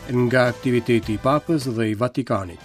nga aktiviteti I Papës dhe I Vatikanit.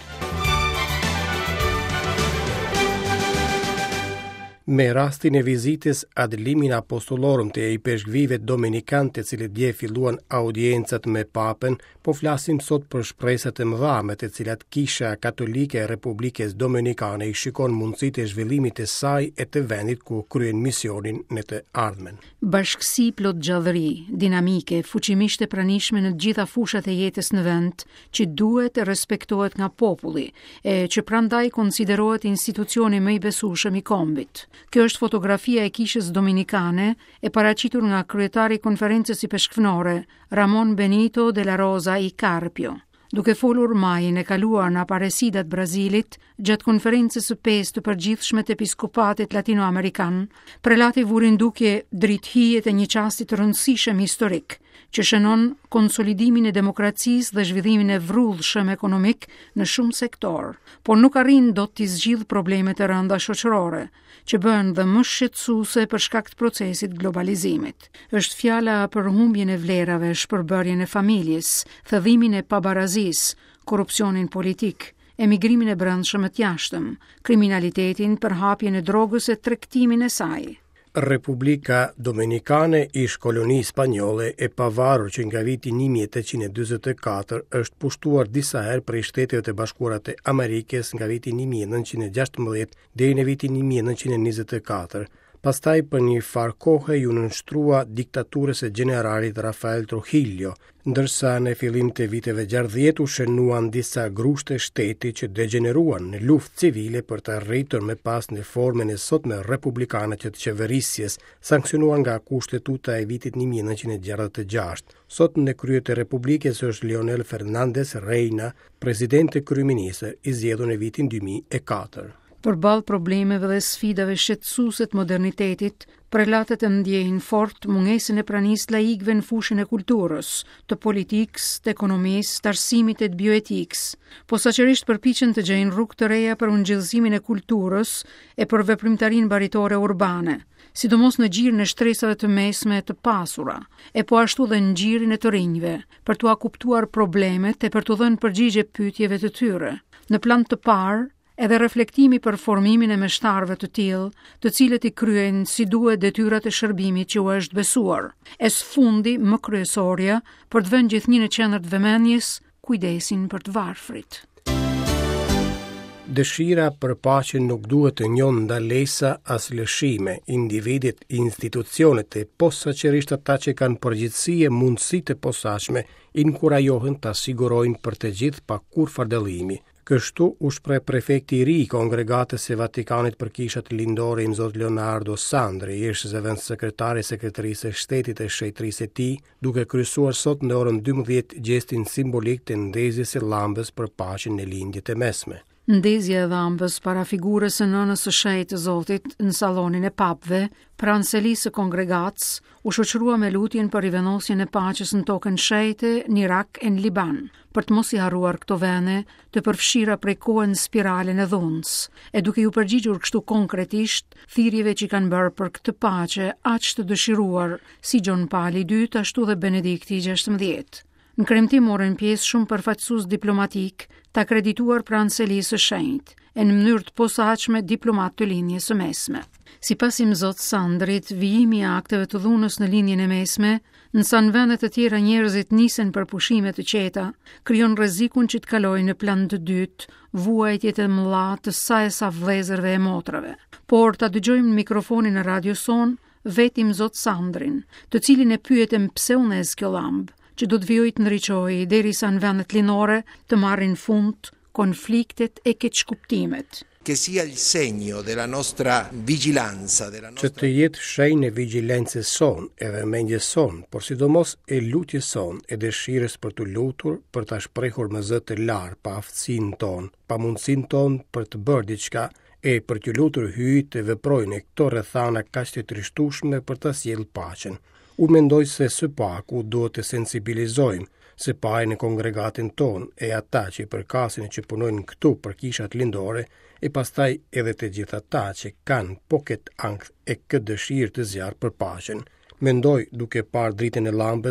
Me rastin e vizitës ad limina apostolorum të I peshkvive dominikan të cilët dje filluan audiencat me Papën, po flasim sot për shpresat e mëdha me të cilat Kisha Katolike e Republikës Dominikane I shikon mundësitë e zhvillimit të saj e të vendit ku kryen misionin në të ardhmen. Bashkësi plot gjallëri, dinamike, fuqimisht e pranishme në të gjitha fushat e jetës në vend, që duhet të respektohet nga populli, e që prandaj konsiderohet institucioni më I besueshëm I kombit. Kjo është fotografia e Kishës Dominikane e paraqitur nga kryetari I konferencës I peshkëfnore, Ramon Benito de la Rosa I Carpio. Duke folur majin e kaluar në Aparecidat Brazilit, gjatë konferencës së 5 të përgjithshme të episkopatit latinoamerikan, prelati vuri ndukje drithijet e një qasti të rëndësishëm historik, që shënon konsolidimin e demokracisë dhe zhvillimin e vrrullshëm ekonomik në shumë sektor, por nuk arrin dot t'i zgjidh problemet e rënda shoqërore, që bën dhe më shqetësuese për shkak të procesit globalizimit. Është fjala për humbjen e vlerave, shpërbërjen e familjes, thëdhimin e pabarazisë, korrupsionin politik, emigrimin e brendshëm të jashtëm, kriminalitetin, përhapjen e drogës e tregtimin e saj. Republika Dominikane ish koloni spanjolle e pavarur që nga viti 1844 është pushtuar disa herë prej Shteteve të Bashkuara të Amerikës nga viti 1916 deri në vitin 1924. Pastaj për një farë kohe ju nënshtrua diktaturës së generalit Rafael Trujillo, ndërsa në fillim të viteve 60 u shënuan disa grushte shteti që degeneruan në luftë civile për të arritur me pas në formën e sotme republikane të qeverisjes, sankcionuar nga kushtetuta e vitit 1966. Sot në krye të Republikës është Leonel Fernández Reina, president e kryeministër I zgjedhur në vitin 2004. Përballë problemeve dhe sfidave shqetësuese të modernitetit, prelatët e ndjejnë fort mungesën e pranisë laikëve në fushën e kulturës, të politikës, të ekonomisë, të arsimit e të bioetikës, posaçërisht përpiqen të gjejnë rrugë të reja për ungjillëzimin e kulturës e për veprimtarinë baritore urbane, sidomos në gjirin e shtresave të mesme të pasura, e po ashtu dhe në gjirin e të rinjve, për t'u kuptuar problemet e për t'u dhënë përgjigje pyetjeve të tyre. Në plan të parë, edhe reflektimi për formimin e meshtarëve të tillë, të cilët I kryejnë si duhet detyrat e shërbimit që u është besuar. E së fundi, më kryesorja, për të vënë gjithnjë në qendër të vëmendjes, kujdesin për të varfrit. Dëshira për paqe nuk duhet të njohë ndalesa as lëshime, individit, institucionet e posaçërisht ata që kanë përgjegjësi e mundësi të posaçme inkurajohen ta sigurojnë për të gjithë pa kurrë dallimi. Kështu u shpreh prefekti I ri I Kongregatës së Vatikanit për kishat lindore I Zot Leonardo Sandri, ish zëvendës sekretari I Sekretarisë së Shtetit e Shtretërisë e tij, duke kryesuar sot në orën 12 gjestin simbolik të ndezjes së llambës për paqen në lindjet e mesme. Ndezja e dhambës para figurës së nënës së shenjtë të Zotit në sallonin e papëve, pranë selisë së kongregatës, u shoqërua me lutjen për rivendosjen e paqes në tokën shenjtë në Irak e në Liban, për të mos I harruar këto vende të përfshira prej kohë në spiralen e dhunës, e duke ju përgjigjur kështu konkretisht thirrjeve që kanë bërë për këtë paqe aq të dëshiruar, si Gjon Pali II ashtu dhe Benedikti XVI. Në kremtim morën pjesë shumë përfaqësues diplomatik, të akredituar pranë selisë së shenjtë, e në mënyrë të posaçme diplomat të linjës së mesme. Sipas I Zot Sandrit, vijimi I akteve të dhunës në linjën e mesme, nësa në vende të tjera njerëzit nisen për pushime të qeta, krijon rrezikun që të kalojë në plan të dytë, vuajtjet e mëdha të sa e sa vëllezërve e motrave. Por ta dëgjojmë në mikrofonin e Radio Son vetim Zot Sandrin, të cilin e pyetëm pse u ndez kjo llambë, që do të vijojë të ndriçojë derisa në vendet linore të marrin fund konfliktet e keqkuptimet. Che sia il segno della nostra vigilanza, që të jetë shenjë e vigjilencës son, e vëmendjes son, por sidomos e lutjes son, e dëshirës për të lutur, për ta shprehur me zë të larë pa aftësinë tonë, pa mundësinë tonë për të bërë diçka, e për të lutur hyjë të veprojnë këto rrethana kaq të trishtueshme për ta sjellë paqen. Unë mendoj se së paku duhet të sensibilizojmë se pajë në kongregatin ton e ata që I përkasin e që punojnë këtu për kishat lindore, e pastaj edhe të gjitha ata që kanë po këtë ankth e këtë dëshirë të zjarë për paqen. Mendoj, duke parë dritën e llambës,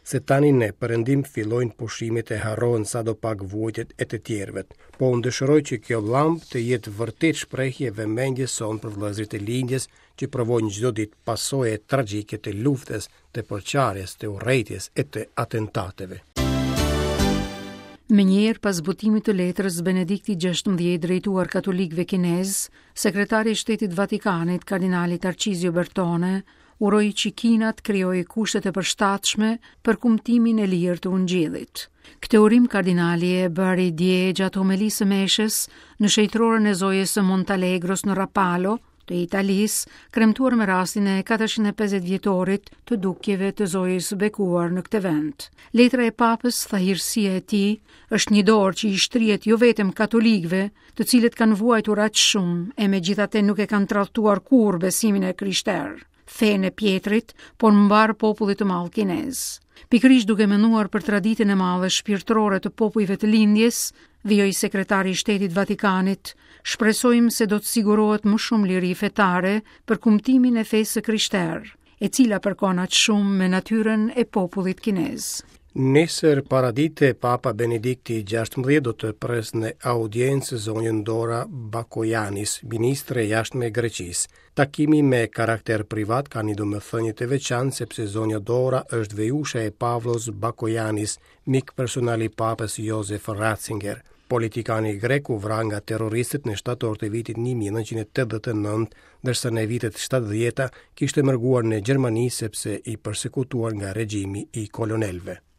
se tani ne përëndim fillojnë pushimet e harrohen sadopak vujtjet e të tjerëvet, po unë dëshiroj që kjo llampë të jetë vërtet shprehje vëmendje son për vëllezërit e lindjes që provojnë çdo ditë pasojë tragjike të luftës, të përçarjes, të urrëties e të atentateve. Menjëherë pas zbutimit të letrës Benedikti XVI drejtuar katolikëve kinez, sekretari i Shtetit Vatikanit kardinali Tarcisio Bertone uroi që Kina të krijojë kushtet e përshtatshme për kumtimin e lirë të Ungjillit. Këtë urim kardinali e bëri dje gjatë homilisë së meshës në shejtrorën e zojës së Montalegros në Rapallo të Italisë, kremtuar me rastin e 450 vjetorit të dukjeve të zojës së bekuar në këtë vend. Letra e Papës, thahirësia e tij, është një dorë që i shtrihet jo vetëm katolikëve, të cilët kanë vuajtur aq shumë e megjithatë nuk e kanë tradhtuar kurrë besimin e krishterë, fenë e Pjetrit, por mbar popullit të madh kinez. Pikërisht duke menduar për traditën e madhe shpirtërore të popujve të lindjes, vijoi sekretari i Shtetit Vatikanit, shpresojmë se do të sigurohet më shumë liri fetare për kumtimin e fesë së krishterë, e cila përkon aq shumë me natyrën e popullit kinez. Nesër paradite Papa Benedikti XVI do të pres në audiencë zonjën Dora Bakoyanis, ministre e jashtme e Greqisë. Takimi me karakter privat ka një domethënie të veçantë sepse zonja Dora është vejusha e Pavlos Bakoyanis, mik personal i Papës Josef Ratzinger. Politikani grek u vra nga terroristët në shtator të vitit 1989, ndërsa në vitet 70 kishte mërguar në Gjermani sepse i përsekutuar nga regjimi i kolonelëve.